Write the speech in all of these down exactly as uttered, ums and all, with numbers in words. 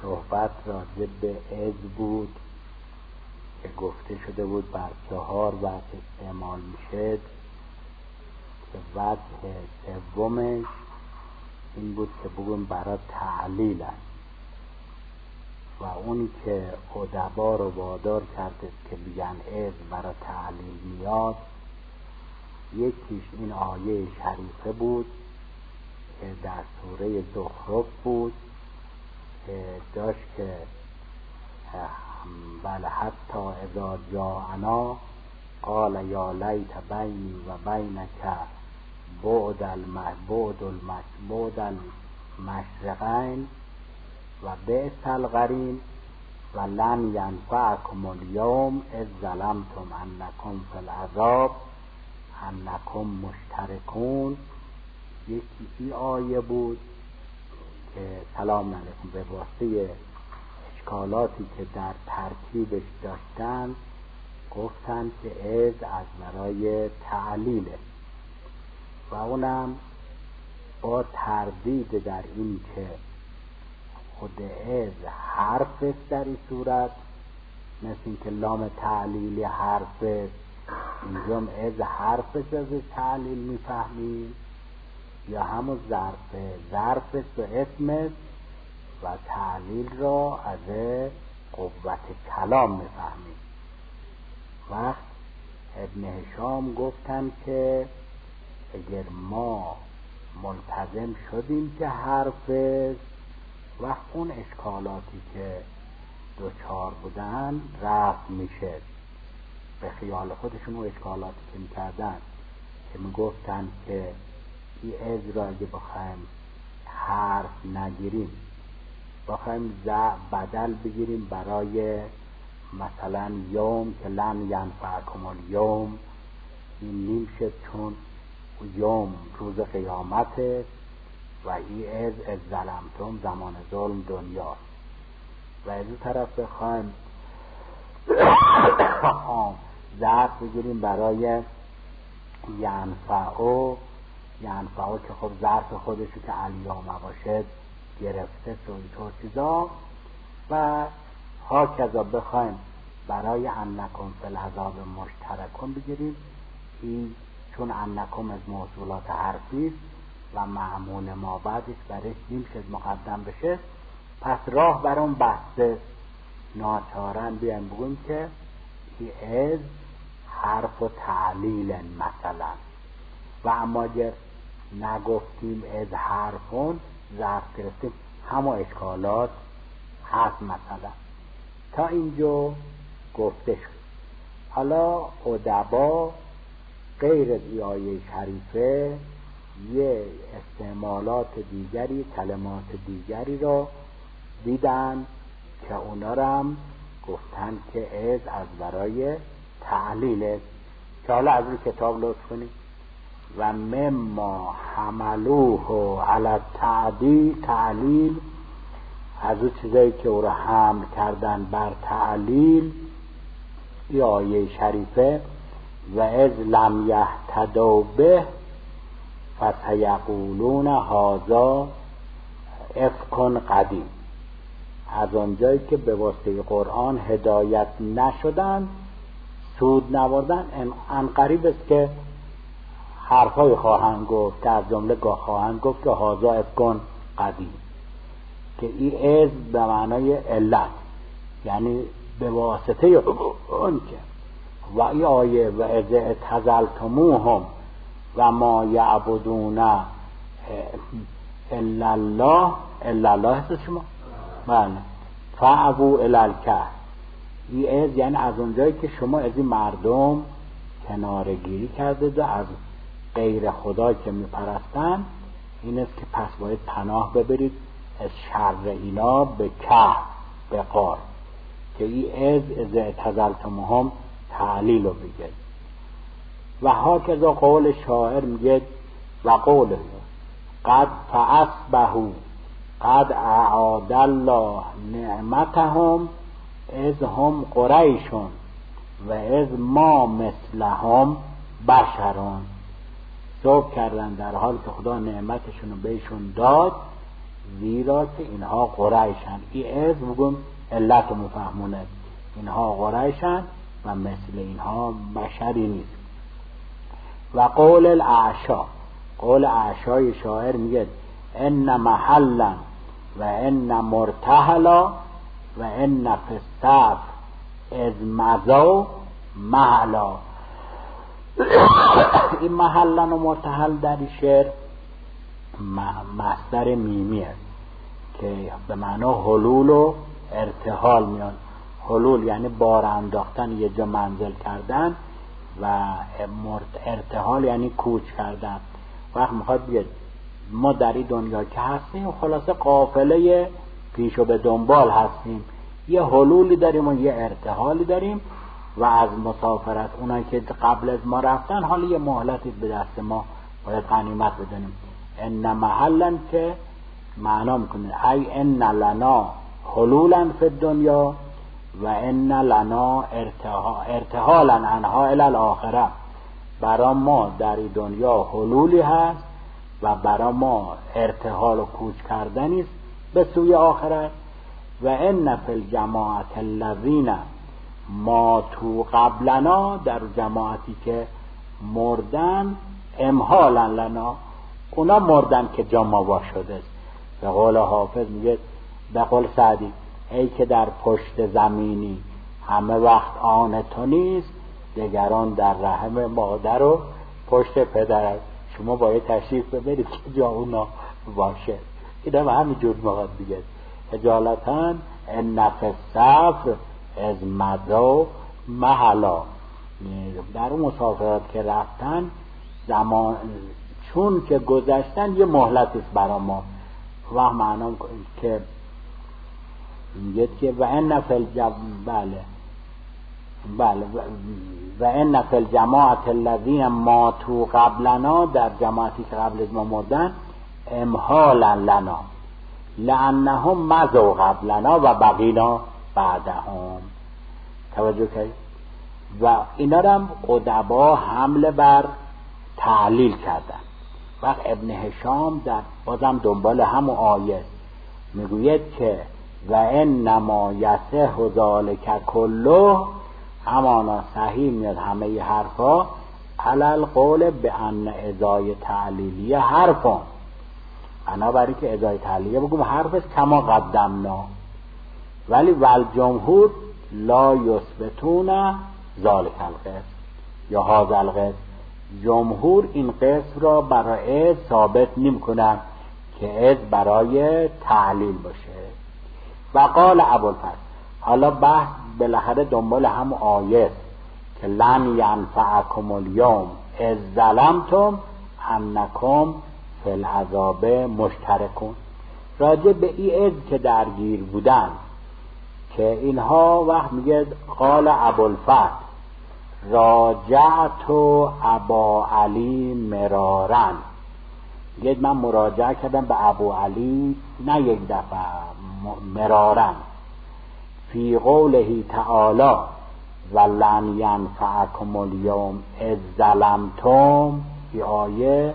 صحبت راجع به عز بود که گفته شده بود بر چهار وجه استعمال میشه که وجه سومش این بود که بگویم برای تعلیل است و اونی که ادبا رو وادار کرده که بگن عز برای تعلیل میاد یکیش این آیه شریفه بود که در سوره زخرف بود که داشت که بل حتی اذا جاءنا قال یا لیت بینی و بینک بعد المعبود بعد المشرقین و بئس القرین و لن ینفعکم الیوم اذ ظلمتم انکم فی العذاب انکم مشترکون. یکی این آیه بود که سلام علیکم به واسطه اشکالاتی که در ترکیبش داشتن گفتن که عز از برای تعلیله و اونم با تردید در این که خود عز حرف است در این صورت، مثل این که لام تعلیلی حرف است، اینجام عز حرف است از تعلیل میفهمیم، یا همون ظرف ظرف است و اسم است و تعلیل را از قوت کلام میفهمیم. وقت ابن هشام گفتن که اگر ما ملتزم شدیم که حرف است وقت اون اشکالاتی که دوچار بودن رفت میشه. به خیال خودشون اون اشکالاتی که میکردن که میگفتن که این عز را اگه بخوایم حرف نگیریم بخوایم بدل بگیریم برای مثلا یوم که لن ینفعکم الیوم، این نیم شد چون یوم روز قیامته و این عز از ظلمتم زمان ظلم دنیا. و از این طرف بخوایم ظرف بگیریم برای ینفعو ینفعو که خب ظرف خودشو که الیوم باشد گرفته و اینطور چیزا. و ها کذا بخوایم برای انکم فی العذاب مشترکون بگیریم، این چون انکم از موصولات حرفی و معمول ما بعدش برش نیم شد مقدم بشه، پس راه برام بسته ناچارن بیان بگویم که این از حرف و تعلیل مثلا. و اما اگر نگفتیم از حرفون ظرف گرفتیم همه اشکالات هست مثلا. تا اینجا گفته شد. حالا ادبا غیر از این آیه شریفه یه استعمالات دیگری کلمات دیگری رو دیدن که اونا رو هم گفتن که از از برای تعلیل. که حالا از این کتاب لطف کنید و مما حملوه علی تعدیل تعلیل، از اون چیزایی که او را حمل کردن بر تعلیل ای آیه شریفه و از لم یهتدوا به فسیقولون هذا افک قدیم. از آنجایی که به واسطه قرآن هدایت نشدن سود نبردن ان قریب است که حرفای خواهند گفت که از جمله گاه خواهند گفت که هذا افک قدیم، که این از به معنای علت یعنی به واسطه اون که و ای آیه و از اعتزلتموهم و ما یعبدون الا الله الا الله هست شما بله فعبو الالکه. این از یعنی از اونجایی که شما از این مردم کنارگیری کرده و از غیر خدا که میپرستن، این است که پس باید پناه ببرید از شر اینا به که به قار، که این از از اعتزلتموهم تعلیل رو بگید. و ها که ذا قول شاعر میگه و قوله قد فاصبحوا قد اعاد الله نعمتهم از هم قریشون و از ما مثلهم بشرون. صبح کردن در حال که خدا نعمتشون رو بهشون داد زیرا که اینها قریشن. این از بگم علت و مفهمونه، اینها قریشن و مثل اینها بشری نیست. و قول الاعشا، قول اعشای شاعر میگه ان محلا و ان مرتحلا و ان فستف از مزا محلا. این محلا و مرتحل در این شعر مصدر میمیه که به معنی حلول و ارتحال میاد. حلول یعنی بار انداختن، یه جا منزل کردن، و ارتحال یعنی کوچ کردن. وقت میخواد بگه ما در این دنیا که هستیم خلاصه قافله پیش و به دنبال هستیم، یه حلولی داریم و یه ارتحالی داریم و از مسافرت اونایی که قبل از ما رفتن حالا یه مهلتی به دست ما باید غنیمت بدونیم. ان محلا که معنا میکنه ای ان لنا حلولا فی الدنیا و ان لنا ارتحالا عنها الی الاخره. برا ما در این دنیا حلولی هست و برا ما ارتحال و کوچ کردنی است به سوی آخرت. و ان فی الجماعت الذین ماتوا قبلنا، در جماعتی که مردن امحالا لنا، اونا مردن که جا ما وا شده است. به قول حافظ میگه، به قول سعدی ای که در پشت زمینی همه وقت آن تو نیست، دگران در رحم مادر و پشت پدر است. شما باید تشریف ببرید که جا اونا باشه. این هم همین جور موقع دیگه اجالتا ان نفس صفر از مدو محلا. در اون مسافرات که رفتن زمان چون که گذشتن یه مهلت است برا ما. و معنا که میگه که و ان فی الجم بله بله و ان فی الجماعت الذین ماتوا قبلنا، در جماعتی که قبل از ما مردن امحالا لنا لانهم مضوا قبلنا و بقینا بعدهم. توجه کنید. و اینا رو هم ادبا حمله بر تعلیل کردن. وقت ابن هشام در بازم دنبال همون آیه میگوید که و انما یصح ذلک کله، همانا صحیح میاد همه ی حرفا علی القول به ان ازای تعلیلیه حرفان. انا برای که ازای تعلیلیه بگم حرف است کما قدمنا، ولی والجمهور لا یثبتون ذلک القسم یا هذا القسم. جمهور این قسم را برای از ثابت نمی کنن که از برای تعلیل باشه. و قال ابوالفضل، حالا بحث بالاخره دنبال هم آیه که لن ینفعکم الیوم اذ ظلمتم انکم فی العذاب مشترکون. راجع به این از که درگیر بودن که اینها وقت میگه قال ابوالفضل راجعت ابا علی مرارن، میگه من مراجعه کردم به ابو علی نه یک دفعه، مرارن. فی قوله تعالی ولن ینفعکم الیوم اذ ظلمتم، این آیه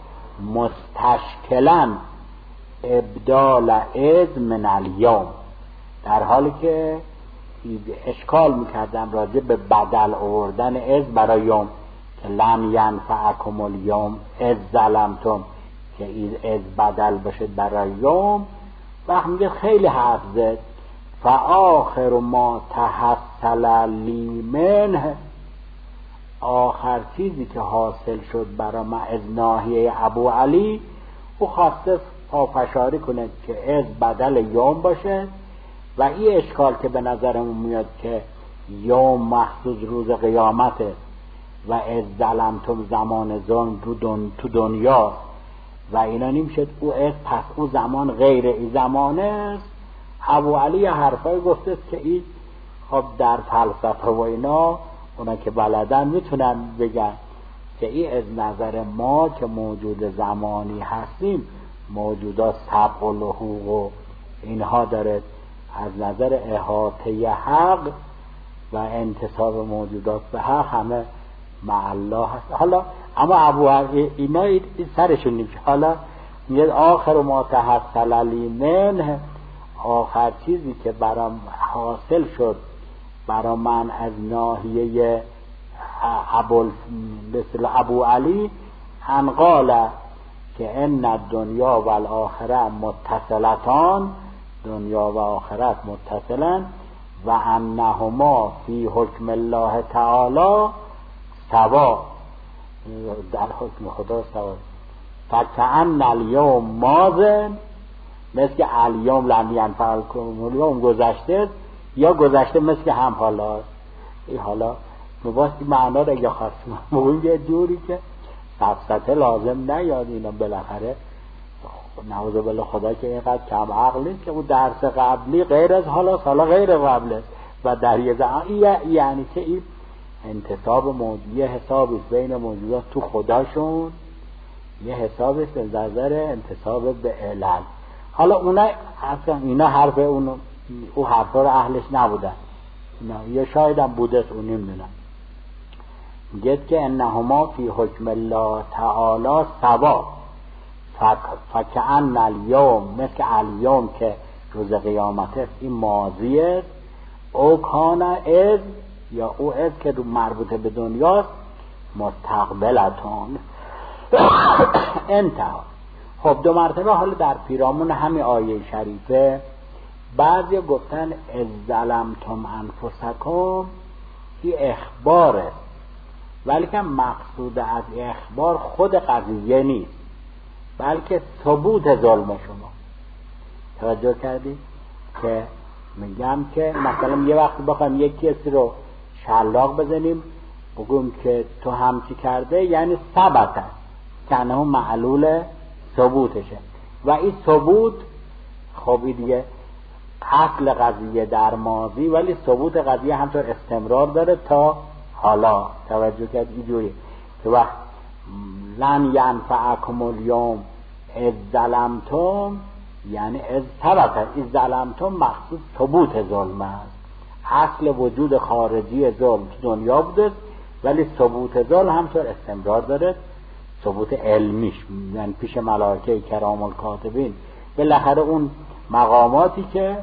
مستشکلا ابدال از من الیوم، در حالی که اشکال میکردم راجع به بدل آوردن از برای یوم که لن ینفعکم الیوم اذ ظلمتم، که از بدل بشه برای یوم. وقت میگه خیلی حرف زد. فآخر ما تحصل لی منه، آخر چیزی که حاصل شد برای ما از ناحیه ابو علی، او خواسته پافشاری کنه که از بدل یوم باشه. و این اشکال که به نظرمون میاد که یوم محسوس روز قیامته و از ظلمتم زمان ظلم تو, دن... تو دنیا و اینا نمیشد او از پس او زمان غیر ای زمانه است. ابو علی حرفای گفته که این خب در فلسفه و اینا اونا که بلدن میتونن بگن که این از نظر ما که موجود زمانی هستیم موجودات سبق و لحوق و اینها داره، از نظر احاطه حق و انتصاب موجودات به حق همه مع الله هست. حالا اما ابو علی اینا این سرشون نمیشه. حالا میگه آخر ما تحصل لی منه، آخر چیزی که برام حاصل شد برا من از ناحیه ابو مثل ابو علی ان قال که ان الدنیا و الاخره متصلتان، دنیا و آخرت متصلن، و انهما فی حکم الله تعالی سوا، در حکم خدا سوا. فکأن الیوم ماضن، مثل الیوم لم ینفعکم الیوم گذشته، یا گذشته مثل هم حالا. این حالا مباستی معنا رو اگه خواستیم بگویم یه جوری که سفسطه لازم نیاد، اینا بالاخره نعوذ بالله خدا که اینقدر کم عقلی که اون درس قبلی غیر از حالا حالا غیر قبله و در یه زمان، یعنی که این انتصاب موجودی حسابی بین موجودات تو خداشون، یه حسابی به نظر انتصاب به علل. حالا اونا اصلا اینا حرف اون او حرفا رو اهلش نبودن، اینا یا شاید هم بوده اون نمیدونم. میگه که انهما فی حکم الله تعالی سوا، فکأن الیوم مثل الیوم که روز قیامت است، این ماضی است، او کان از یا او از که رو مربوط به دنیاست، مستقبلتون انتها. خب دو مرتبه حالا در پیرامون همین آیه شریفه بعضی گفتن از ظلمتم انفسکم، این اخباره، ولی که مقصود از اخبار خود قضیه نیست، بلکه ثبوت ظلم شما. توجه کردی؟ که میگم که مثلا یه وقت بخوایم یک کسی رو شلاق بزنیم بگویم که تو همچی کرده، یعنی ثبت است که انه معلول ثبوتشه، و این ثبوت خوبی دیگه اصل قضیه در ماضی، ولی ثبوت قضیه همطور استمرار داره تا حالا. توجه کرد اینجوری که وقت لن ینفعکم الیوم اذ ظلمتم، یعنی اذ ثبت، اذ ظلمتم مخصوص ثبوت ظلم است. اصل وجود خارجی ظلم تو دنیا بوده، ولی ثبوت ظلم همطور استمرار داره، ثبوت علمیش، یعنی پیش ملائکه کرام الکاتبین. بالاخره اون مقاماتی که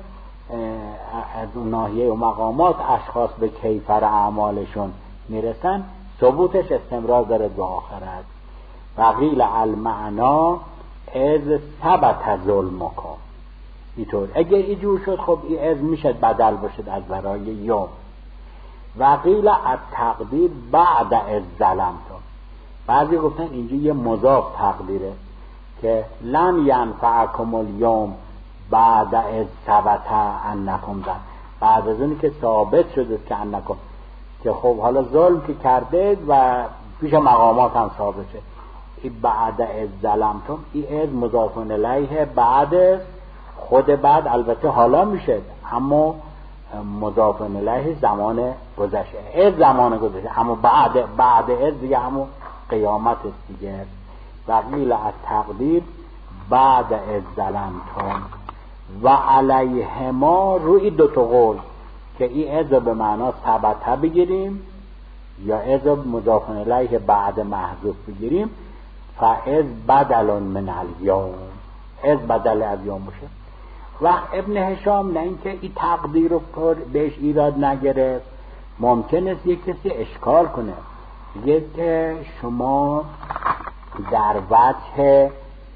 از اون ناحیه و مقامات اشخاص به کیفر اعمالشون میرسن، ثبوتش استمرار داره به آخرت. و قیل المعنا از ثبت ظلمکم، اینطور اگر اینجور شد خب این از میشه بدل باشد از برای یوم. و قیل التقدیر بعد از ظلمتم، بعضی گفتن اینجا یه مضاف تقدیره که لن ینفعکم الیوم بعد از ثبت انکم ظلم، بعد از اونی که ثابت شده که انکم، که خب حالا ظلم که کرده و پیش مقامات هم ثابت شد. این بعد از ظلمتم، این از مضاف الیه، بعد خود بعد البته حالا میشه، اما مضاف الیه زمان گذشته، از زمان گذشته، اما بعد بعد از دیگه همون قیامت است دیگه. و قیل التقدیر بعد از ظلمتم و علیهما، روی دو تا قول که این از به معنا ثبت بگیریم یا از مضاف الیه بعد محذوف بگیریم، فاز بدل من الیوم، از بدل از یوم باشه. و ابن هشام نه اینکه این تقدیر رو بهش ایراد نگرفت، ممکن است یک کسی اشکال کنه، میگه که شما در وجه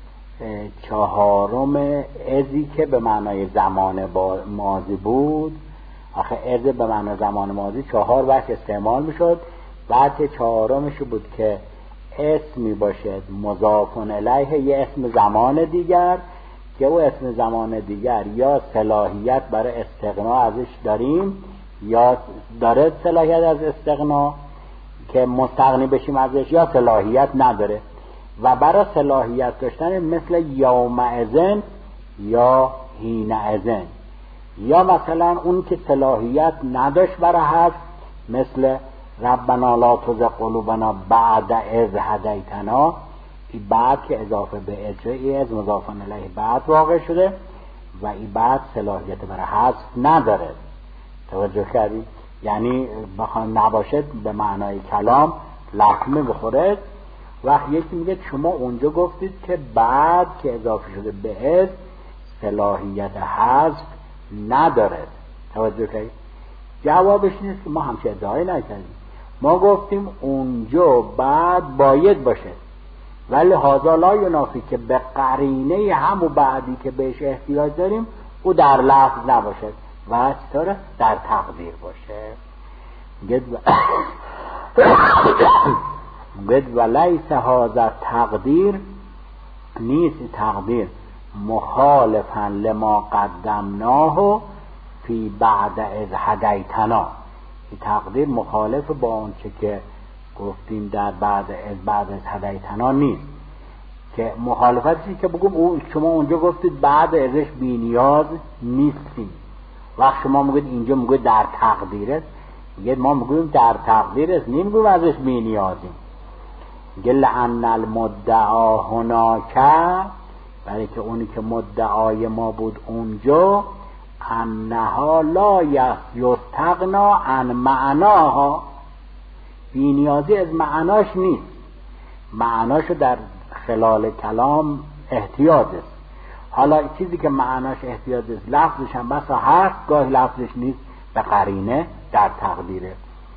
چهارم ازی که به معنای زمان ماضی بود، آخه از به معنای زمان ماضی چهار وجه استعمال میشد، وجه چهارمش بود که اسمی باشد مضاف الیه یه اسم زمان دیگر، که او اسم زمان دیگر یا صلاحیت برای استغنا ازش داریم یا داره صلاحیت از استغنا که مستغنی بشیم ازش، یا صلاحیت نداره. و برای صلاحیت داشتن مثل یومئذن یا حینئذن، یا مثلا اون که صلاحیت نداشت برای حذف مثل ربنا لا تزغ قلوبنا بعد اذ هدیتنا، این بعد که اضافه به اجرای از مضاف الیه بعد واقع شده و این بعد صلاحیت برای حذف نداره. توجه کردید؟ یعنی بخوام نباشد به معنای کلام لطمه بخوره. وقت یکی میگه شما اونجا گفتید که بعد که اضافه شده به از صلاحیت حذف نداره. توجه کنید، جوابش نیست که ما همچه ادعای نکردیم. ما گفتیم اونجا بعد باید باشه، ولی هذا لا ینافی که به قرینه همو بعدی که بهش احتیاج داریم او در لفظ نباشه و چطوره در تقدیر باشه. گد و لیس هذا تقدیر، نیست تقدیر مخالفا لما قدمناه فی بعد از هدیتنا، این تقدیر مخالف با آنچه که گفتیم در بعد از بعد از هدیتنا نیست. که مخالفتی که بگم او شما اونجا گفتید بعد ازش بی نیاز نیستیم، وقت شما میگید اینجا میگید در تقدیره، میگه ما میگیم در تقدیر است، نمیگیم ازش بی نیازیم. میگه لأن المدعا هناک، برای که اونی که مدعای ما بود اونجا انها لا یستغنا عن معناها، بی نیازی از معناش نیست، معناشو در خلال کلام احتیاج است. حالا چیزی که معناش احتیاج است لفظش هم بسا هست، گاهی لفظش نیست، به قرینه در تقدیره.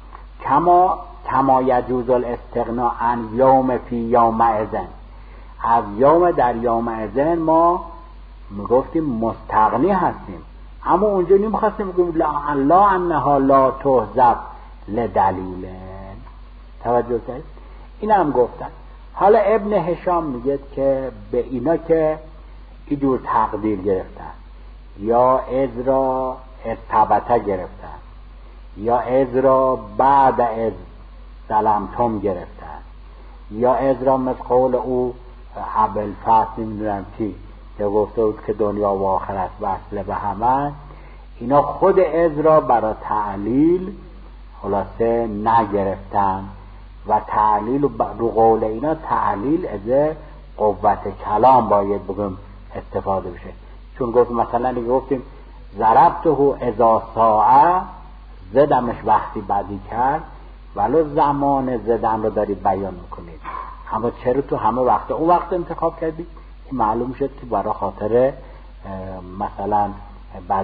کما کما یجوز الاستغنا عن یوم فی یوم اذن، از یوم در یوم اذن ما میگفتیم مستغنی هستیم، اما اونجا نمیخواستیم بگیم لا انها لا تحذف لدلیل. توجه کنید، این هم گفتن. حالا ابن هشام میگه که به اینا که اینجور تقدیر گرفتن یا از را ارتبطه گرفتن یا از را بعد از ظلمتم گرفتن یا از را مثل قول او ابوالفتح نمیدونم کی که گفته بود که دنیا و آخرت وصله به همه، اینا خود از را برای تعلیل خلاصه نگرفتن و تعلیل رو قول اینا تعلیل از قوت کلام باید بگم استفاده بشه. چون گفت مثلا دیگه گفتیم ضربته اذا ساعه، زدمش وقتی بدی کرد، ولو زمان زدن رو داری بیان میکنید، اما چرا تو همه وقت اون وقت انتخاب کردی؟ معلوم شد که برای خاطر مثلا بد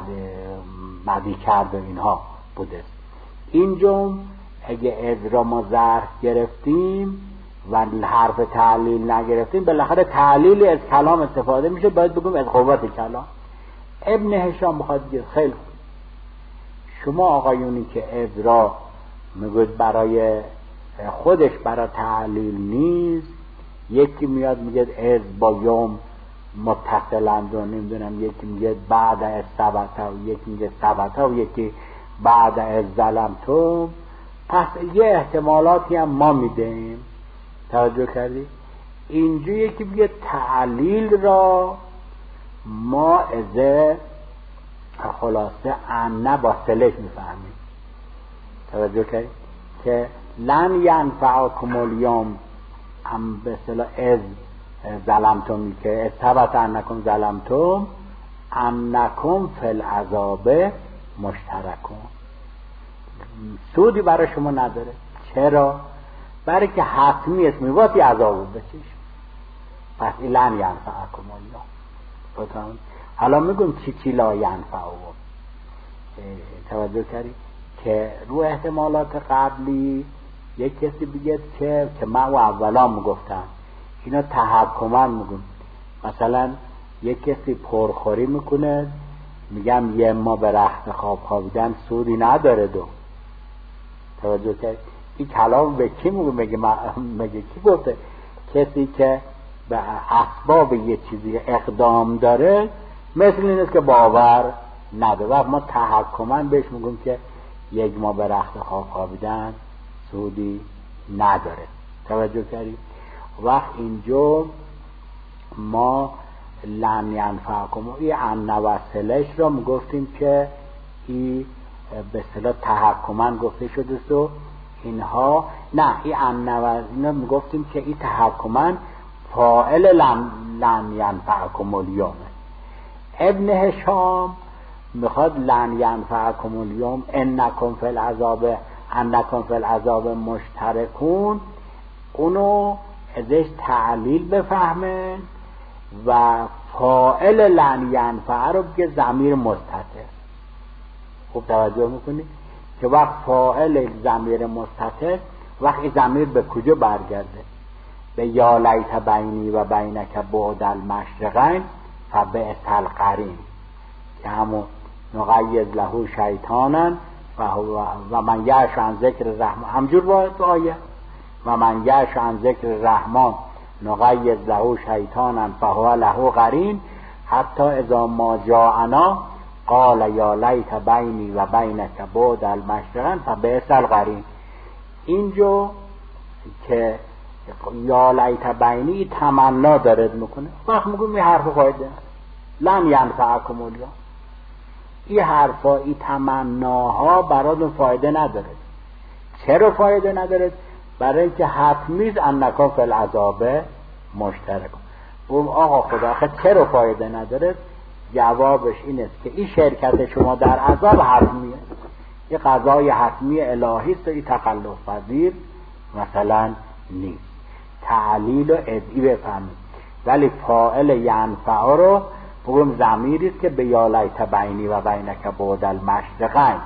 بدی کرد و اینها بوده. اینجا اگه از را ما ظرف گرفتیم و حرف تعلیل نگرفتیم، بالاخره تعلیل از کلام استفاده میشه، باید بگم از قوت کلام. ابن هشام بخواد بگه خیلی شما آقایونی که از را میگوید برای خودش برای تعلیل نیست، یکی میاد میگه از با یوم متصلند و نمیدونم، یکی میگه بعد از ثبته و یکی میگه ثبته و یکی بعد از ظلمتم، پس یه احتمالاتی هم ما میدیم. توجه کردی؟ اینجا یکی میگه تعلیل را ما از خلاصه انه با سلش میفهمیم. توجه کردی؟ که لن ینفعکم الیوم هم به اصطلاح از ظلمتم، که از ثبت انکم ظلمتم انکم فی العذاب مشترکون، سودی برای شما نداره. چرا؟ برای که حتمی است میواتی عذاب بچش. پس لن ینفعکم الیوم. حالا میگم چی چی لا ینفعکم. توجه کردی که رو احتمالات قبلی یک کسی بگه که که من و اولا میگفتم اینا تحکما میگم، مثلا یک کسی پرخوری میکنه میگم یه ما به رخت خواب خوابیدن سودی نداره دو. توجه کرد این کلام به کی میگه؟ مگه کی گفته؟ کسی که به اسباب یه چیزی اقدام داره مثل این است که باور نداره و ما تحکما بهش میگم که یک ما به رخت خواب خوابیدن سودی نداره. توجه کردید؟ وقت اینجا ما لن ینفعکم این انوسلش را میگفتیم که این به اصطلاح تحکما گفته شده است و اینها نه، این انوس اینا میگفتیم که این تحکما فاعل لن, لن ینفعکم الیوم. ابن هشام میخواد لن ینفعکم الیوم انکم فی العذاب انکم فی العذاب مشترکون، اونو ازش تعلیل بفهمه و فاعل لن ینفع رو بگه ضمیر مستتر. خوب توجه میکنی که وقت فاعل ضمیر مستتر وقتی ضمیر به کجا برگرده؟ به یا لیت بینی و بینک بعد المشرقین فبئس القرین، که همون نقیض له شیطانا و من یعش عن ذکر الرحمن، همجور با تو آیه و من یعش عن ذکر الرحمن نقیض له شیطانا فهو له قرین حتی اذا ما جاءنا قال یا لیت بینی و بینک بعد المشرقین فبئس القرین. اینجا که یا لیت بینی تمنا دارد میکنه، وقت میگم این حرف فایده لن ینفعکم الیوم، این حرفا این تمناها براتون فایده نداره. چرا فایده نداره؟ برای اینکه حتمیز انکم فی العذاب مشترک. بگم آقا خدا آخه چرا فایده نداره؟ جوابش این است که این شرکت شما در عذاب حتمیه، یه قضای حتمی الهی است، این تخلف پذیر مثلا نیست. تعلیل و ادعی بفهمید. ولی فاعل ینفع رو بگم ضمیری است که به یا لیت بینی و بینک بعد المشرقین،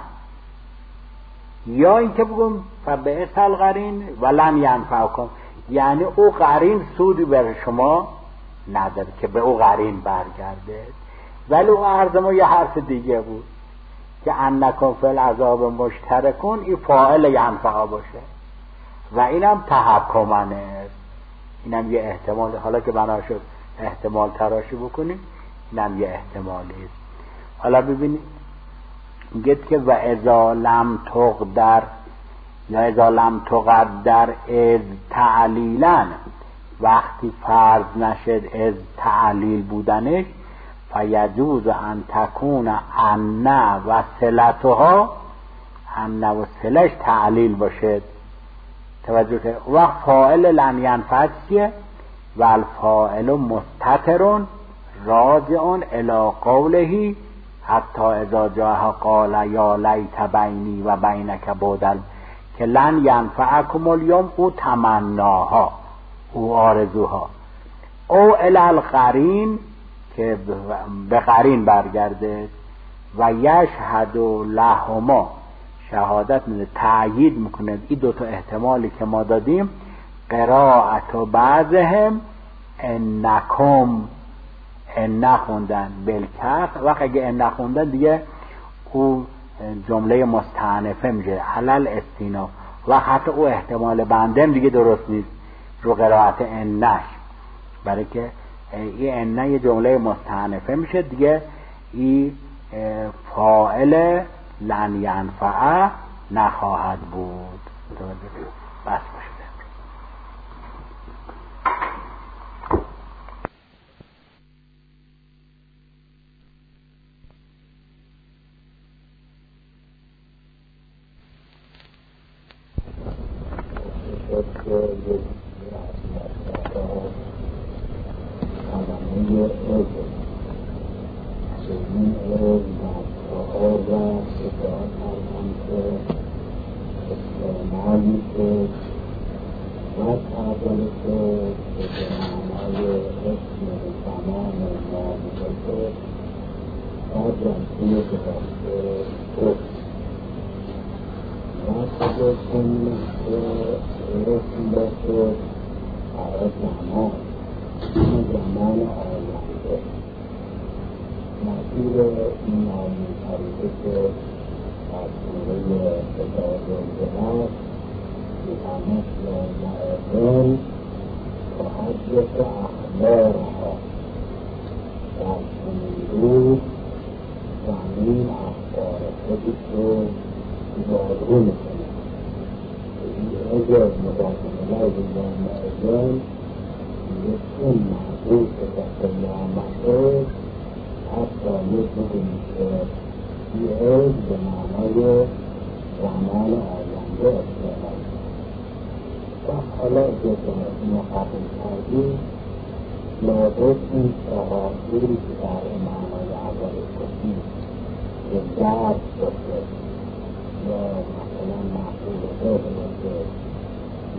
یا اینکه بگم فبئس القرین و لن ینفعکم، یعنی او قرین سودی بر شما نداره که به او قرین برگرده. ولی او عرض ما یه حرف دیگه بود که انکم فی العذاب مشترکون، این فاعل ینفع باشه و اینم تحکمانه است. اینم یه احتمال، حالا که بنا شد احتمال تراشی بکنیم، اینم یه احتمالی است. حالا ببینید میگه که و اذا لم تقدر یا اذا لم تقدر از تعلیلا، وقتی فرض نشد از تعلیل بودنش، فیجوز ان تکون ان و صلتها، ان و صلش تعلیل باشد. توجه که وقت فاعل لن ینفع چیه؟ و الفاعل مستتر راجع الی قوله حتی اذا جاء قال یا لیت بینی و بینک بعد، که لن ینفعکم الیوم او تمناها، او آرزوها، او الی القرین که به قرین برگرده، و یشهد لهما شهادت میده، تأیید میکنه این دوتا احتمالی که ما دادیم. قرائت و بعضهم انکم، ان نخوندن بالکسر، وقت اگه ان نخوندن دیگه او جمله مستأنفه میشه علل استیناف، و حتی او احتمال بندم دیگه درست نیست رو قرائت انش، برای که این ان یه جمله مستأنفه میشه دیگه، این فاعل لن ینفع نخواهد بود. بس باشه.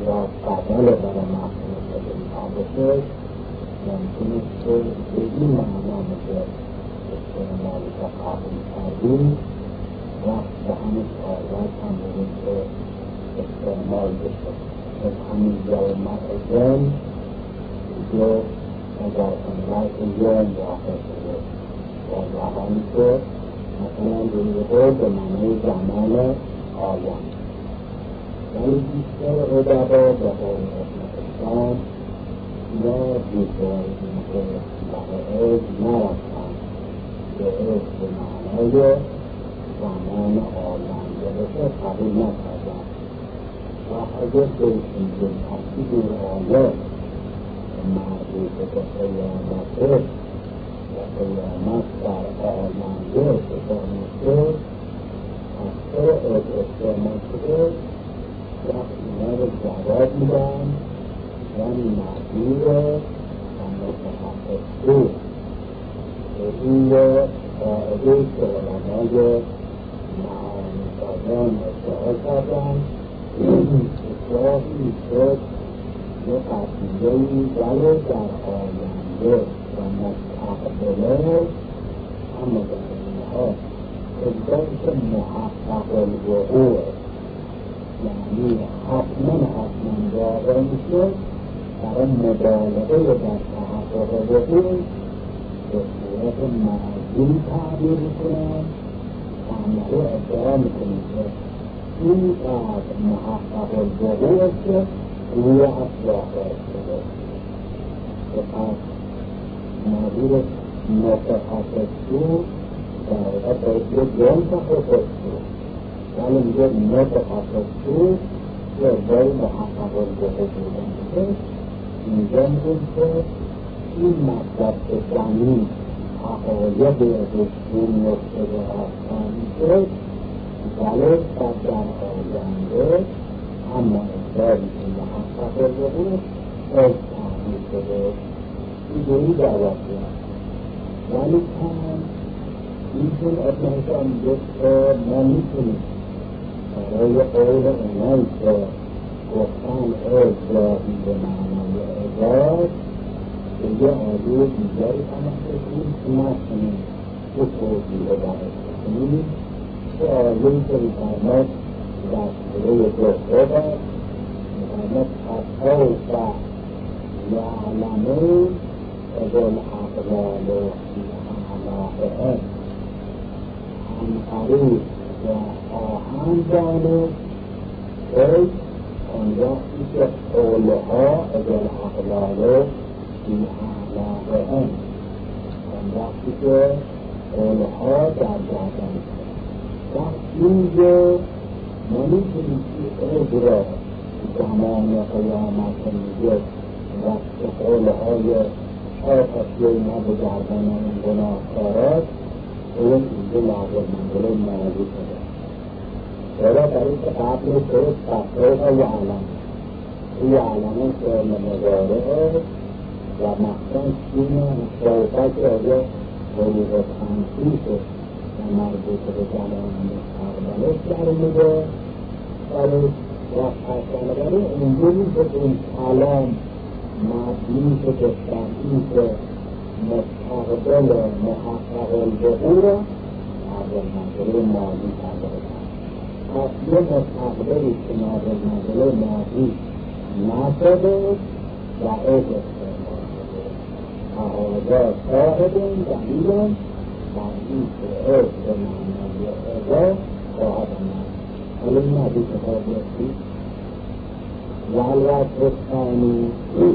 یا بدل برای مفهوم کلیمه باشه ممکنه که به این معنا که استعمالی که قبول کردیم وقت به همین آیات هم بودیم که استعمال بشه از همین یوم اذن دیگه اگر انگار یوم واقع شده و زمانی که مثلا رویه به معنی زمان آیان ولی بیشتر ادبا به قول ابن اسلام یا بیشتر این که برای عید نرفتن به عید به معنای زمان آینده بشه قبول نکردن و اگر بهشون دلپسی دور آیه مربوط به قیامته و قیامت در آینده شده اکثر عید استعمال شده وقت اینا رو جواب میدن یعنی معنیه و متحقق بود این قاعده که علمای معانی دادن ادعا کردن اصلاحی شد یه قضیه‌ای ولی در آینده و مستقبله اما در اینها ادعایی که محقق الوقوع یعنی حتما حتما واقع میشه برای مبالغه در تحقق وقوع به صورت معجون تعبیر میکنن همه ادعا میکنن که این قدر محقق الوقوع است که روی اصلاح شده فقط نظیر متحقق شد در واقع باید جان تحقق شد ولی میگه متحقق شد که ادعای محقق الوقوع بودن میشه اینجا میگه که این مطلب که زمین حقایق رشدون نفتده هستن میشه بله در در آینده اما ادعایی که محقق الوقوع از تحمیل شده اینجوری دعوت کرد ولی کن اینجور ابنشان میگه که ما میتونیم برای قول اونایی که گفتن اجراحی به معنای اجراح که یه آیه دیگری تمام بکنیم که نکنیم که توضیح رو برش بکنیم که آیهی که میفرماد در سوره جزء داد میفرماد فسوف یعلمون اذ الاغلال فی اعناقهم عنقریب و آهن جانب ای آن وقتی که قولها از الاغلال فی اعناقهم آن وقتی که قولها در گردن وقت اینجا نمیتونیم که اجرا زمان قیامت میگه وقت قولهای آتشی نبگردن این گناهکارات اون اینجا لازم منگله موضوع شده چرا در این که قبل درست تفریق یعلم این یعلمه که مداره و مخصوص چینه صحبت آجه حروف تنسیشه و مربوط به زمان مستقبلش در میده برای وقت هستن برای اینجوری که این کلام مبنی شده در این که مستقبل محقق الوقوع را نازل منزله ماضی کرده بودن پس یه مستقبلی که نازل منزله ماضی نشده و عید استعمال شده احادا صاحبین دلیلن در این که عید به معنی عیدا خواهد آمد ولی این عدی کتاب رسید والوقت الثانی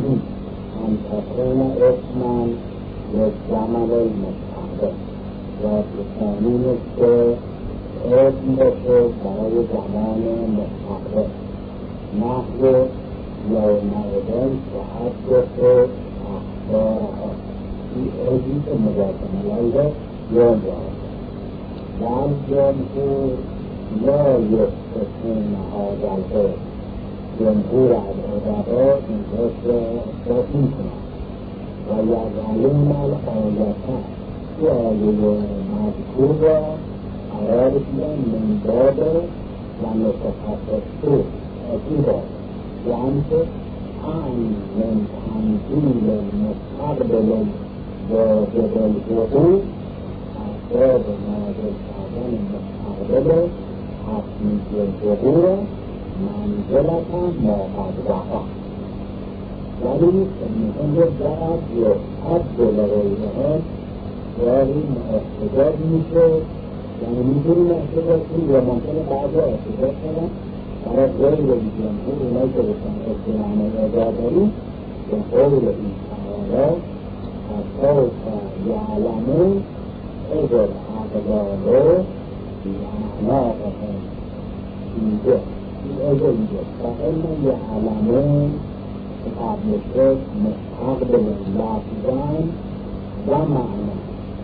ان تكون اسما للزمن المستقبل و ثانی است که اسم باشه برای زمان مستقبل نحو یومئذ تحدث اخبارها این اسمی که مجازم علیه یوم دارد والجمهور لا یستثنون هذا القول جمهور العلماء اینجا اثبات میکنند و یجعلون الآیة که آیه مذکور را قرار دادن من باب و متخصص شد از این باب یعنی که ان من تنزیل مستقبل واجب الوقوع اسباب نازل کردن مستقبل حتمی الوقوع منزلتا ما قد وقع، ولی میگن که بعد یا عبدال غیرها ولی احتجاج میشه، یعنی میتونیم احتجاج کنیم یا ممکنه بعضی احتجاج کنم برای غیر جمهور اونایی که بسن اصطلاحانه ازاداری به قول این تعالی اصاف یعلمون اجر اقلالو یعناقهم اینجا این اجر اینجا فقیل یعلمون قبل شد مستقبل لفظان و معنی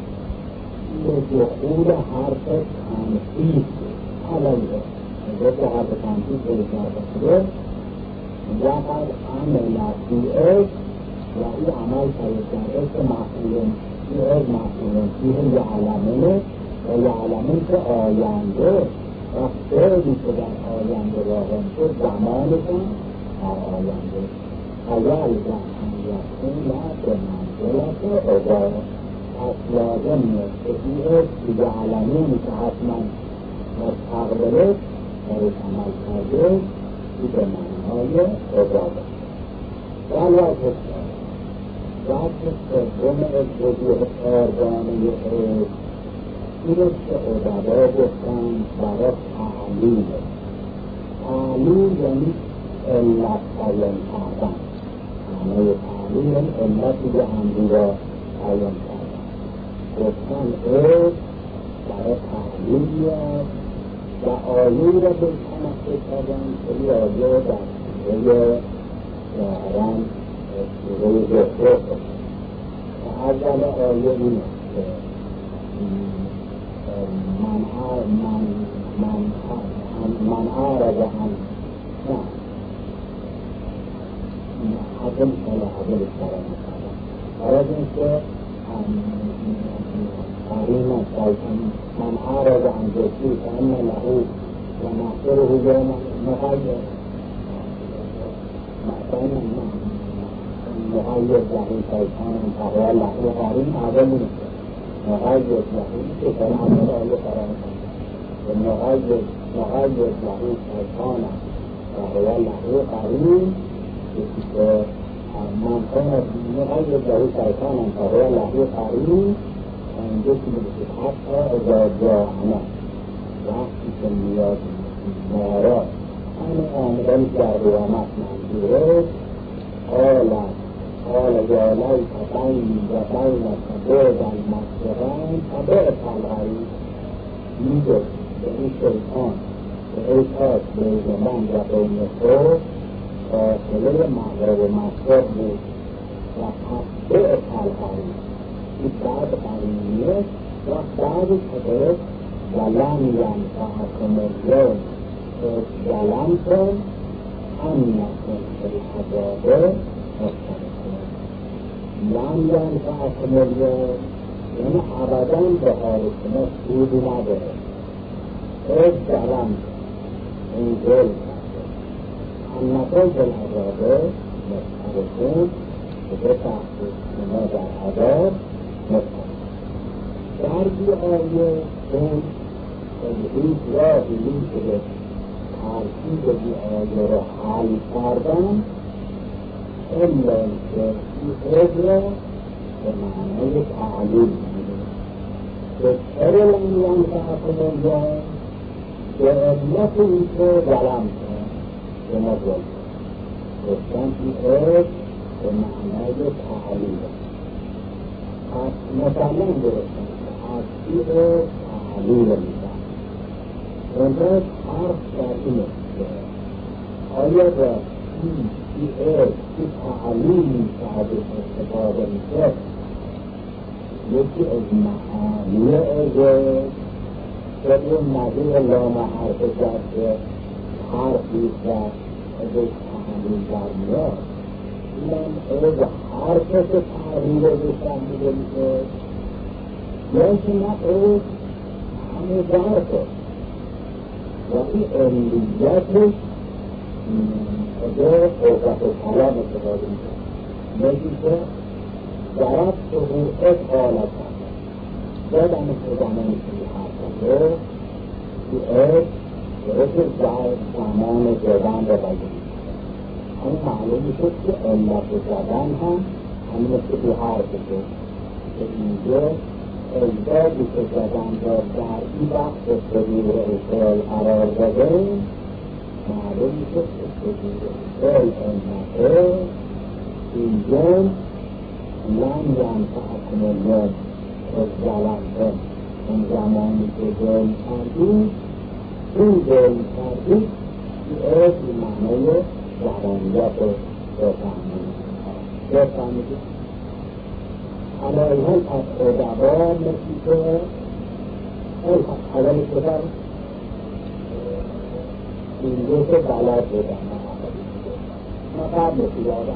به دخول حرف تنفیذ علیه اجازه حرف تنفیذ بریزنده شده و قد عمل فیه و او عمل شده کرده که مفعول فیه مفعول فیه یعلمونه و یعلمون که آینده و فعلی که در آینده واقع شد زمانشان در آینده خیال زمان یکون به منزلت اداره پس لازم نیست که فیه یعلمونی که حتما مستقبله برش عمل کرده ای به معنای اداره ولی وقت سوم از وجود ارگانه عشق اینست که ادبا گفتن برای تعلیل تعلیل یعنی علت بیان کردن، معنای تعلیل علتی به امری را بیان کردن. گفتن عشق برای تعلیل میاد و آیه‌ای را به تمثیل کردن که این آیه در سوره ظاهراً سوره زخرف و اول آیه این است که من من من من عارض عن نه حضر صلاح حضر السلام میکنم عرض این که قرینت دایتن من عارض عن ذکری فان له و نحضره یوم مغیر مثلا مغیر ذهی شیطان فهو له قرین اول نیست مغیر ذهی که در اول آیه قرار و مغیر مغیر ذهی شیطان فهو له قرین که من کند مغیر ذهی شیطان فهو له قرین اینجا که میگه حتی اذا جاءنا وقتی که میاد مارا همه آمدن در قیامت منظوره قالت قال یا لیت بینی و بینک بعد المشرقین فبئس القرین میگه به این شیطان به ای کاش بین من و بین تو فاصله مغرب و مشرق بود و پس بئس القرین این بعد قرینیه و بعد که ولم ینفعکم اليوم اذ ظلمتم انکم فی العذاب مشترکون. لم ینفعکم اليوم یعنی ابدا به حال شما سودی نداره. اذ ظلمتم این ظلم کرده انکم فی العذاب مشترکون که به تحقیق شما در عذاب مشترکون. درگی آیه اون هیچ راهی نیست که ترکیب این آیه را حل کردن الا اینکه این عید را به معنای تعلیل می‌گیرد که چرا لم ینفعکم اليوم به علت اینکه ظلم کرد به ما ظلم گفتن این عید به معنای تعلیل پس مسلم گرفتن از این تعلیل میدن. امروز حرف در این است که آیا در این این تعلیلی که از استفاده میشه یکی از معانی عجب که این نظیر لام حرف کرد که حرفی که از تعلیل برمیاد این از حرف که تعلیل بشن میده میشه یا که نه از همه ظرفه و این علیتش خدا قوت کلام استفاده میکنه. میگی که ضرب تو روحت حالتا دادم که زمانی که حرف رو تو اد درست زمان زدن رو بگیم. همون معلومی شد که علت زدن هم همین که تو حرف شد که اینجا اجدادی که زدن را در این وقت صدور اشتال قرار داده معلومی شد که صدور اشتال علته اینجا لم ینفعکم اليوم از ظلمتم اون زمانی که ظلم کردید این ظلم کردید که از معنی جوانیت رو بفهمید. علایه از ادبا مثل که خیلی حالا شدن اینجا که بلد بودن ما قبل که یادم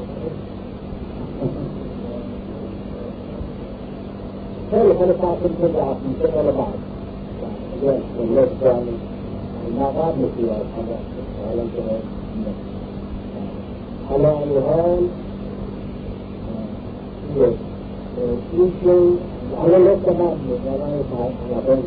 خیلی خیلی فاصل که دست میشه خیلی بعد اگر خیلی کنی ما قبل که یادم حالا که علایه حال این که حالا لطفا من میدونم حالا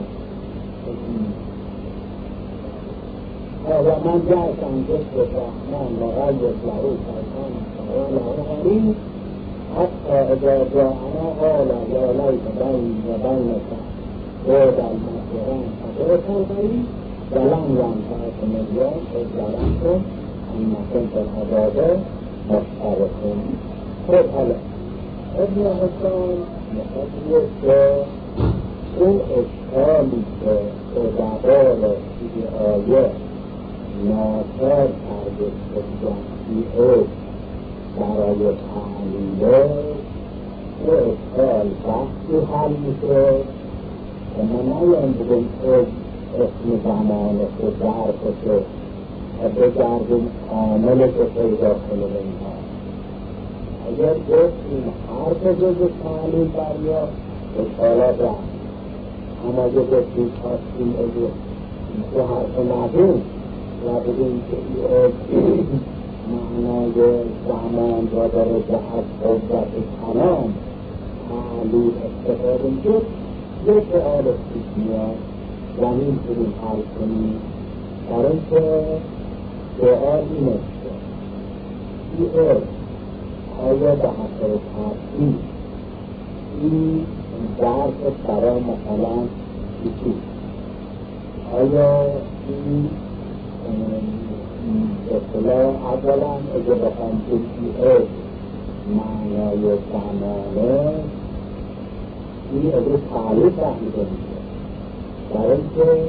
حالا من جایتم جست رحمان و غیر لعو سلطان سوال آخری حتی اذا جاءنا قال یا لیت بین و بینک بعد المشرقین فبعث الغریب ولم ینفعکم اليوم اذ ظلمتم ان کنتم عبادا مشترکین. خب حالا ابن حسان مخاطبه که اون اشکالی که ادبار توی آیه ناصر کرده شدیدی برای تعلیله اون اشکال بحثی حل میشه که ما نیم بگیم اسم زمان خود در کشه و بگردیم عامل که پیدا کنه اینها. اگر گفتیم حرف جز تعلیل بریا اشکالات رفت، اما اگر گفتیم خواستیم اگر که حرف ندیم و بگیم که معنای زمان را در جهت قدرت کلام تعلیل استفاده شد یک سؤال پیش میاد و این کنیم حل کنیم در اینکه سؤال این است این آیا به حسر تحصیل این درس برای مثلا چیزی آیا این اصطلاح اولا اگه بخوام جزئی معنای زمانه این اگه تعلیل فهمیده میشه در اینکه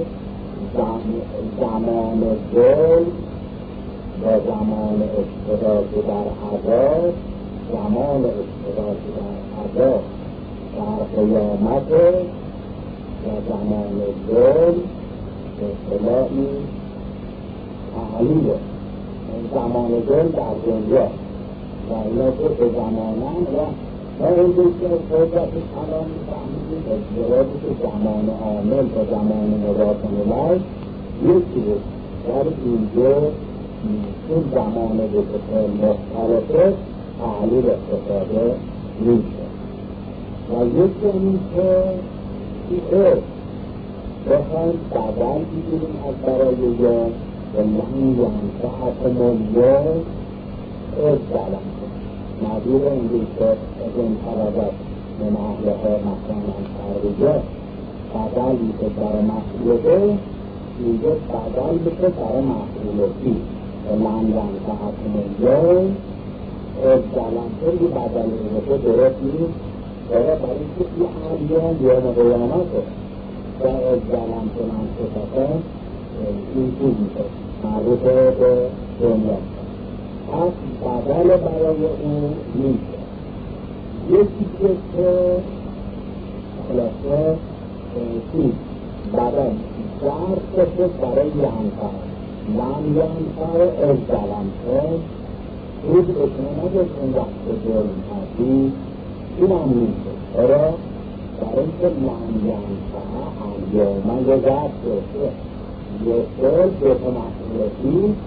زمان دل و زمان اشتراک در عذاب زمان اشتراک در عذاب در قیامت و زمان دل به اصطلاحی تعلیله زمان دل در دنیا و اینا که زمانن و ما این که قدرت کلام فهمیدیم ازدواجی که زمان عامل و زمان مضافن الیه یکی بود در اینجا این زمان به طور مختلفه تعلیل استفاده میشه و یکی این که این بخواهیم بدل بگیریم از برای یاد و لحن ینفعکم اليوم اذ ظلمتم نظیر این که از این طلبت من اهلها مکانا خارجه بدلی که برای مفعوله اینجا بدل بشه برای مفعولتی و لحن ینفعکم اليوم اذ ظلمتم یه بدل بشه درست نیست برای برای که این حالیان یوم قیامته و از ظلمتم انفسکم این چیز میشه مربوطه به دنیا پس بدل برای اون میشه یکی که خلاصه چیز بدل درد کشه برای ینفر لم ینفر از ظلمتم روز اشنه نگه اون وقت ظلم کردی این هم میشه برای برای که لم ینفر الیوم یه درد کشه یک سال به تو محصولتی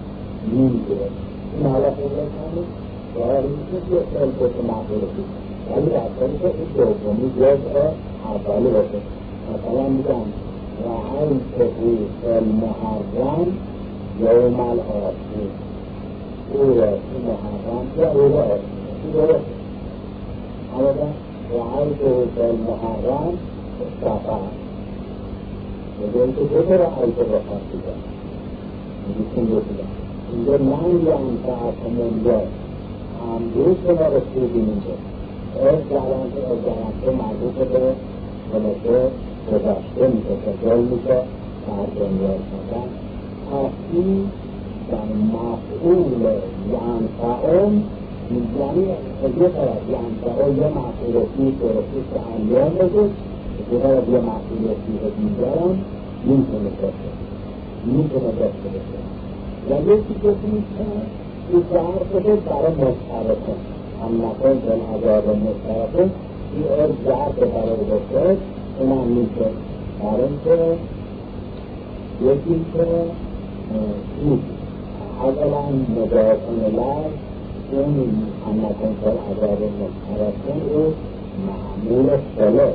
نمیگیره. این حالا خود کنید داره میشه که خیلی که مخلوقی ولی در طریق این دومی جزء اولی باشه. مثلا میگم رأیت او المحرم یوم العاشور، او را این محرم یا او را این درست اما رأیت او المحرم سفر بگوید که دو تا رأیت را خواستیدن میگیشون بودن اینجا من یا انفعت منجا امروز که ما رسیدیم اینجا از جلنده از جلنده مربوط به خلاصه گذشته میشه تجال میشه در دنیا شدن پس این در مفعول ینفعون یعنی یه طرف ینفعون یه مفعولتی درستی که انجام بده یه طرف یه مفعولتی دیگرم میتونه داشته میتونه داشته بشه و یکی که میشه این ظهر شده برای مشترکون هم نکن دل عذاب مشترکون این از ظهر برای بشه اونم میشه برای اینکه یکی که این اولا مدافعون لر اون هم نکن دل عذاب مشترکون او معمول صلح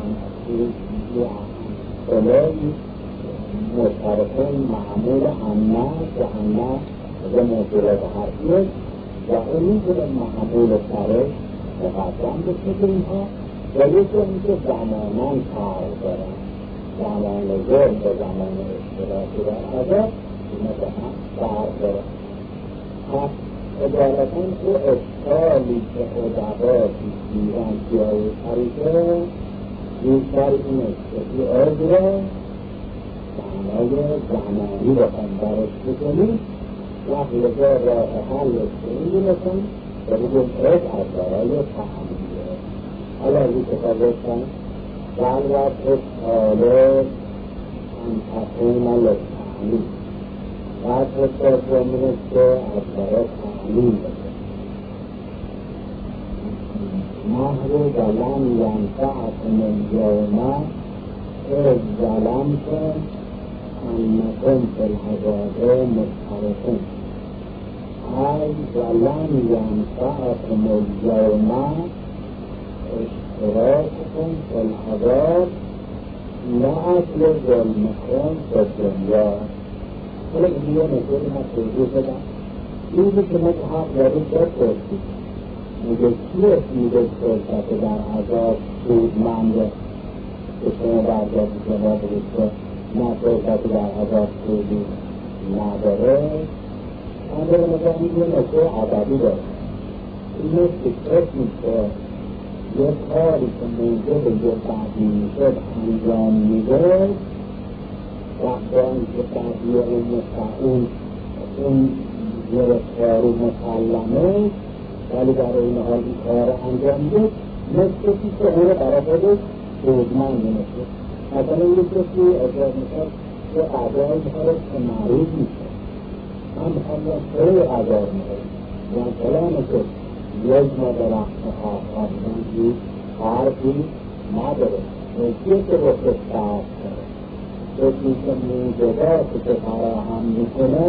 صلح مشترکون معمول همناس و همناس به موضوعات حرفیه و اون میتونه معمول سرش مقدم بشه به اینها و یکی اینکه زمانان کار دارن زمان ظلم و زمان اشتراکی در عذاب اینا به هم کار دارن. پس ادالتاً او اشکالی که ادبا دیگران سیاهی طریقه بیشتر اینه که ای عرض را معنای زمانی بخوام برش بکنید وقتی رجا راه حلش کنید بکن و بگیم عرض از برای تحمیله. حالا از این کتاب بستن بلوت اشکاله انتقیم لتحمیل بعد اشکال کنید که از برای تحمیل بکن مهر ظلم ینفعت من یومه از ظلم کن انکم فی الحضاره مشترکون ای ظلم ینفعکم اليوم اشتراککم فی الحضاره نه اصل ظلمکم فی الدنیا. حالا این یه نظری من توضیح بدم اینی که ما حق داریم بپرسید میگه کی اسمیده فرصت در عذاب سودمنده که شما برگردی جواب بدید که نه فرصت در عذاب سودی نداره من داره مثلا این یه نکته عددی داره این نکته کسی که یه کاری که موجب یه بعدی میشد انجام میده وقتی که بعدی اون مستعون اون گرفتاری مسلمه ولی برای این حال این کار انجام میده مثل که اون رو برای خودش سودمند میشه. مثلا یه کسی اجاز میشه یه عذاب میخواد که معروض میشه من میخوام یه خیلی عذاب میخواد یعنی کلامه که یک مدرخت آخر بودی حرفی نداره نکیه که وقت سرد کنه کسی که موجباتی که فراهم میکنه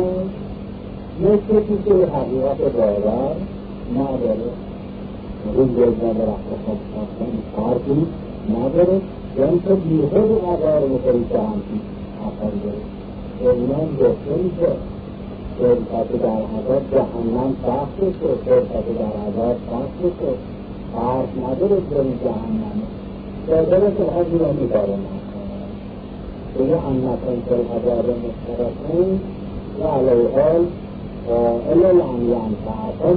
نکیه که حقیقت باور نداره این یک مدرخت آخر حرفی نداره یعنی که بیخود عذاب میکنی که همچی آخری داره اینان گفته میشه فرصت در عذاب جهنم سخت شد فرصت در عذاب سخت شد حرف نداره بریم جهنم فرصت که حضی را میداره نکنه بگه انکن فی العذاب مشترکون و علیه حال قائل لم ینفعکم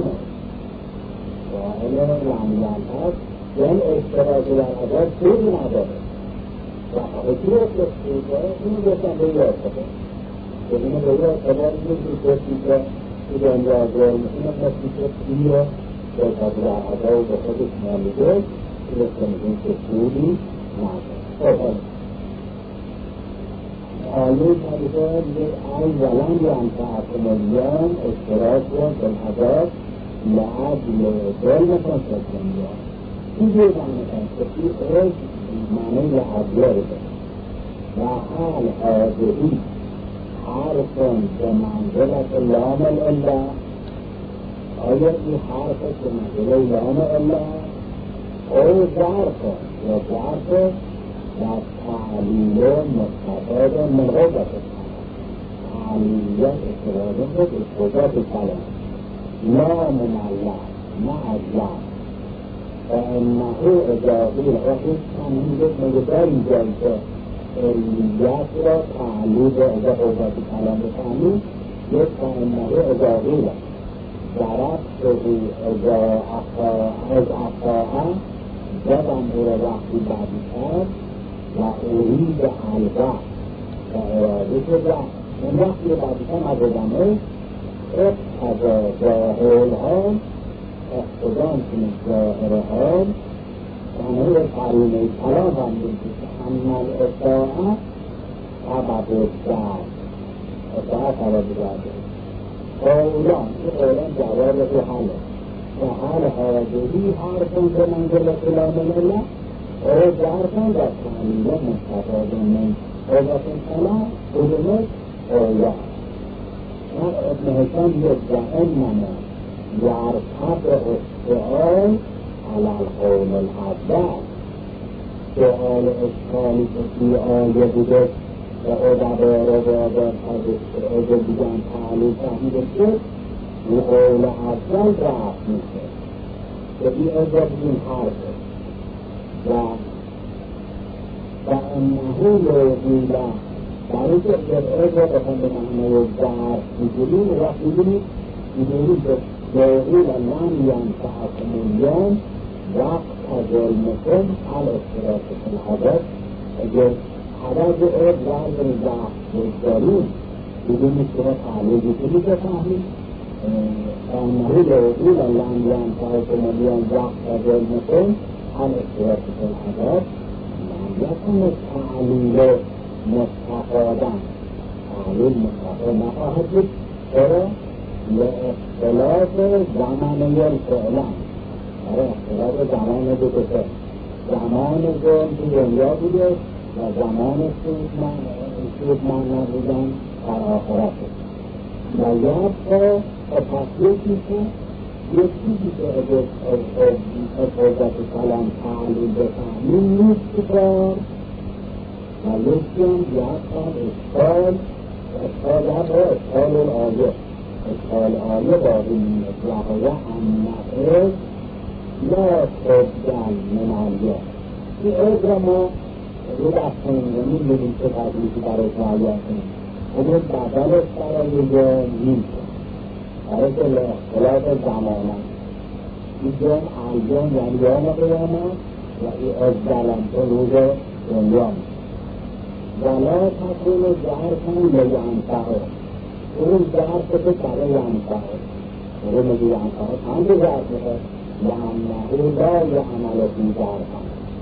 قائل لم ینفعکم یعنی اشتراکی در عذاب سود نداره و حقیقی را که سود داره اینو گفتن به یاد کنه ببینه به یاد کنه اینو کسی که تو دنیا دار میکنه کسی که این را اشتراکی در عذاب به خودش نمیده این را کنید که سودی نداره. آیه طریقه میگه ای ولن ینفعکم اليوم اشتراک را به عذاب لعجل ظلمکم فی الدنیا. این جور معنی کنید که این از معنی عدله رو داره و حال حاضری حرف به منزلت لام العله، آیا این حرف به منزله لام عله او ظرف یا ظرف در تعلیل مستفاد من قدرت تعلیلیت استفاده خود استفاده کلام لا من الله نه از لام فانه اجازی و هیچ تنهیدت مگه اینجایی که علیت را تعلیل اجا قدرت کلام بکنی یک فانه اجازی را درست اجا از افاها جدم او را وقتی بعدی کرد و اوری به حلقه و اراده شد اون وقتی بعدی کرد از ادامه اقتضا ظاهر حال اقتدام کنید ظاهر حال تنهی قرینه کلام هم دید که همال اطاعت سبب درد اطاعت سبب درد قولان که قولان جواب تو حاله و حال حاضری حرفان که منزل کلام الله او جرفان در تعلیل مستفاد من قدرت کلام قدمت قولان و ابن حسن یک انما یرتب استعال علی القول الاول سؤال اشکالی که توی آیه بوده و ادبا را بادر از دیگن تعلیل فهمیده شد و قول اول رفت میشه که این اجاب این حرفه و و انهو لوگیله برای که در اجاب بخون به معنی درد میگیریم و وقت میگیریم میگیریم که لوگیله لم ینفعکم اليوم وقت ظلمکم الافتراق فی الحدث اگر حدث اید لازم زحف بگذاریم بدونی که تعلیل بکنی که فهمید فانه لوگیله لم ینفعکم اليوم وقت ظلمکم الافتراق فی الحدث یکن تعلیل مستفادا تعلیل مستفاد نخواهد بود چرا؟ لاختلاف زمانه الفعلان برای اختلاف زمان دو کسه زمان ظلم تو دنیا بوده و زمان سودمان نبودن در آخرت و یاد که تصدیق میشه یک چیزی که افرادت کلام تعلیل بفهمیم نیست کار و یکی هم یاد کار اشکال اشکال هم با اشکال الآیه اشکال آیه باقی میمید لحظه امنه لا تبدل من آیه این عید را ما رو دست کنیم و میدونیم چه تدریسی برای آیه کنیم اون بدلش برای یه نیست برای که اختلاف زمانه این الان یعنی یام قیامه و این ازدلم تو روز دنیا ولا تکون ظرفا لینفعه اون ظرف تو برای ینفعه اون میگه ینفعه چند ظرف میخواد لانه لا یعمل فی ظرفا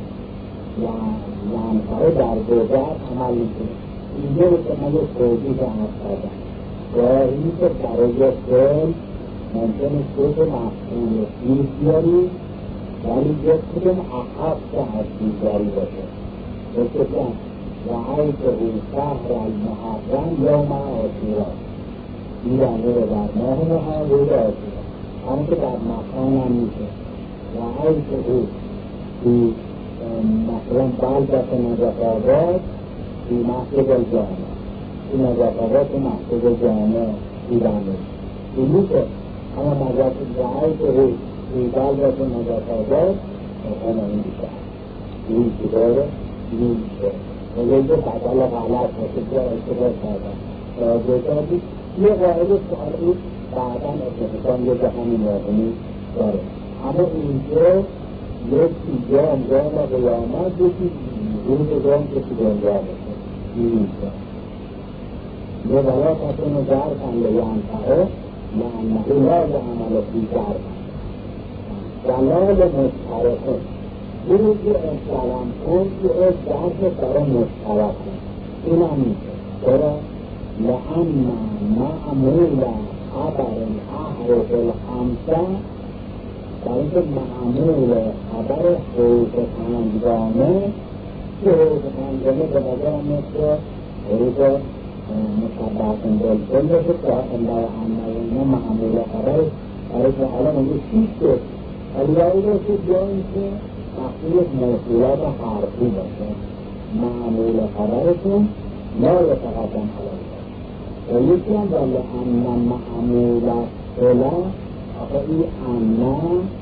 ینفعه در دو ظرف عمل میکنه اینجا که من یک توضیح عرض کردم راهی که برای فعل ممکن است دو تا مفعول فیل بیاری ولی یک کدوم اخف از دیگری باشه مثلا رأیته شهر المحرم یوم عاشورا دیدنه رو در ماه محرم روز عاشورا همون که در مکان هم میشه رأیته فی مثلا بلدت نجف‌آباد فی مسجد الجامع این نجف‌آباد تو مسجد جامع دیدنه اینی که اما نجف رأیته فی بلدت نجف‌آباد اون این بیشه این که داره این بیشه و یکی بدل غلط هست که اشتباه کردن راجع کردید یه قاعده سوالی بعدا اتفاقا یه جهانی واقعی داره اما اینجا یکی جام جام قیامت یکی روز جام کسی دنیا بشه اینجا یه ولا تکون ظرفا لینفعه لانه لا یعمل فی ظرفا دلال مشترکه بروز احترام کن که از درس برای مشترک کن این هم میشه چرا؟ لأن معمول خبر احرف الخمسه برای که معمول خبر حروف پنجگانه که حروف پنجگانه به نظر مثل حروف مشبهتون بالکل باشه که الله و عمه و اینا معمول خبر برای که حالا اونجا چیز شد الیایی باشه یا اینکه وقتی یک موصولات حرفی باشه معمول خبرتون لا یتقدم حلال و یکی هم ولی امنا معمولت الا آقا این امنا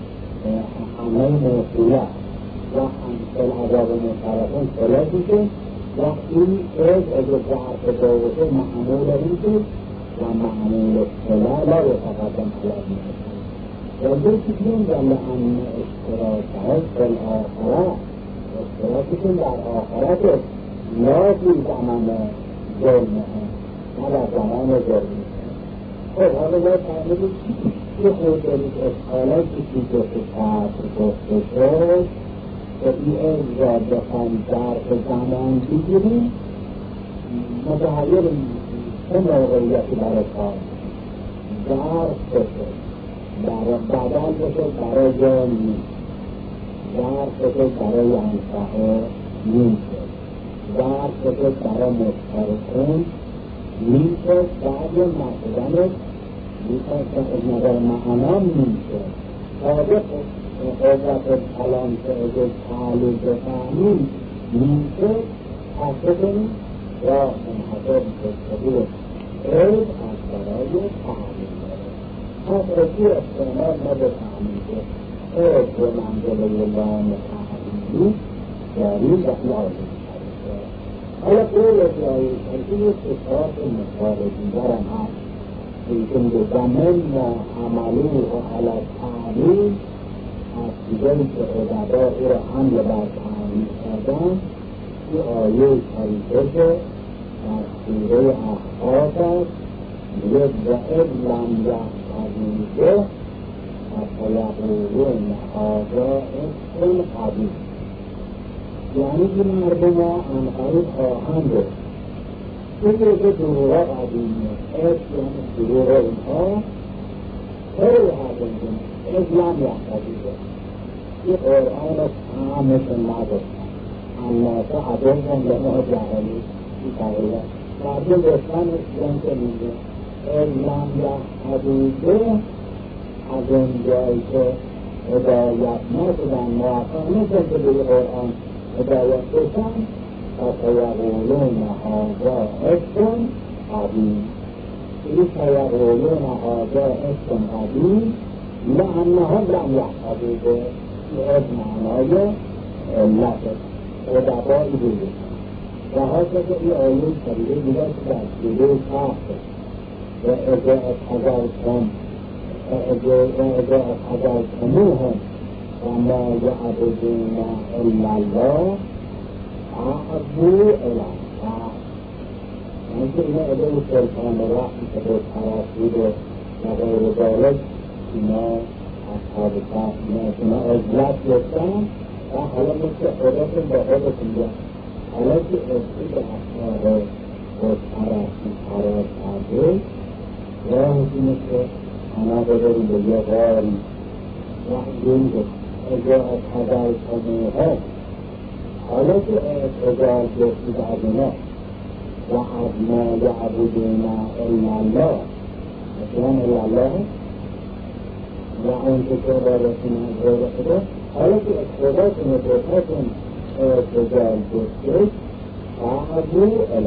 همه موصوله و همسل عذاب مطرفون الا دیگه و این از اگر ضعف داوته معمول اینکه و معمول الا لا یتقدم حلال و یکی هم ولی امنا اشتراکه فی الاخره اشتراکشون در آخرت لا فی زمان ظلمه نه در زمان ظلمه. خب حالا باید تعمیل که خود دارید اشکالات که چیز که تحصیل گفته شد که این اجرا بخواهیم ظرف زمان بگیریم متحیر چه موقعیتی برای کار ظرف بشد برای بدل بشد برای جان نیست ظرف بشد برای انفعه نیست ظرف بشد برای مسترکون نیست بعد مقدمت نیست که از نظر معنام نیست تابق قدرت کلام که اگر تعلیل بفهمیم نیست حسد کنیم و منحصر بسید عید از برای تعلیل داره پس اکی استعمال نبفهمیم که عید به منزل لام تعلیلی داریم و لازم حالا قول اجرایی کنید یک اصلاح مثال دیگرم هست لیکن به زمن و عملی و علت تعلیل از دیگری که ادبا او را حمل بر تعلیل کردن این آیه شریفه که در سوره احقاف است میگه وَإِذْ لَمْ يَحْتَدِیه فَسَیَقُولُونَ هَذَا إِفْکٌ قَدِیمٌ یعنی که مردم ها انقریب خواهند بود این که دروغ قدیمه از یعنی دروغ اینها خیلی قدیمه از لم یحتدیه این قرآن از همشون نداشتن الناسه عدوهم لما جهلی این تغییره مردم داشتن اسلام که میگه از لم یحتدیه از اون جایی که هدایت نشدن موفق نشدن که به قرآن هدایت بشن فسیقولون هذا إفک قدیم این فیقولون هذا إفک قدیم لأنهم لم یحتدیه این از معنای علت ادبایی بوده و حاصل که این آیه شریعه دیگر که در سوره کهف و اذا اتخذتم اذا اتخذتموهم وما يعبدون إلا الله فاعبدوا إلى الله ممکن اینا ادعای سلطان وقتی که به ترافید و غیر ذالک اینا اصحاب کهف اینا عزلت داشتن و حالا مثل خودتون با خودتون بیان حالا که ازدی به اصحاب خود ترافی قرار کرده راهش اینه که انا بذاریم به یه غاری وحدین که اجا اتخذتموهم حالا که اعتقاد داشتید از اینا و از ما یعبدون الا الله مثلا الا الله و اون که که بارتون از غیر خدا حالا که اعتقادتون و دوستاتون اعتقاد داشتید فاعبدوا الی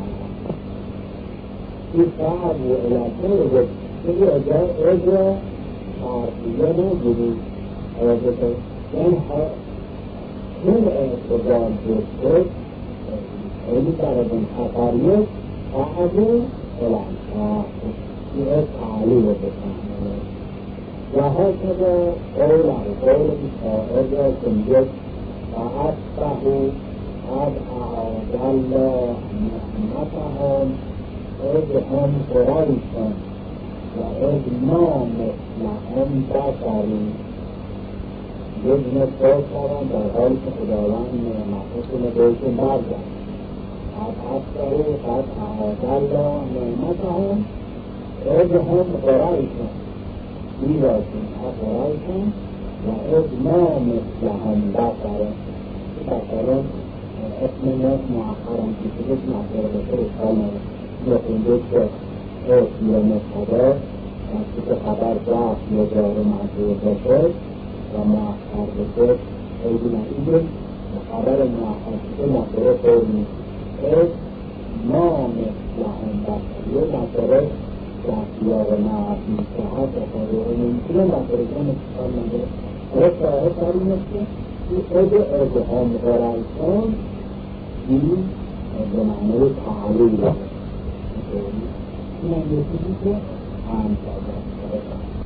این فاعبدوا الی الله که اجا اجا تعرفیه نگیرید این این اعتقاد داشته خیلی برادن خطریه فاعبدوا الی الله این تعلیل بکنه و هکذا قوله قول شاعر را که میگه فاصبحوا قد اعاد الله نعمتهم اذ هم قریشا و اذ ما مثلهم بشرون بدون صورت کردن در حالی که خداوند نعمتشون رو بهشون برگرد قد اصبحوا قد اعاد الله نعمتهم اذ هم قریشا میراشون اقرارشون و از ما مثلهم بسرم بسرم اسم ناس مؤخرم که شدید مطور بسر اشکال نده نخونده که اسم یا مبتدا وقتی که خبر ضعف یا جار و مجرور باشد و مؤخر باشد خیلی نتیجه خبر مؤخر که مصدر فعل نیست اسم ما مثلهم باشد یه مصدر در سیاق نحوی صحت و خبره نمیتونه مصدر جمع استفاده نداره حالا صاحب در این است که این خود ازهام غرلسان این به معنی تعلیل این هم یه چیزی که هم کرده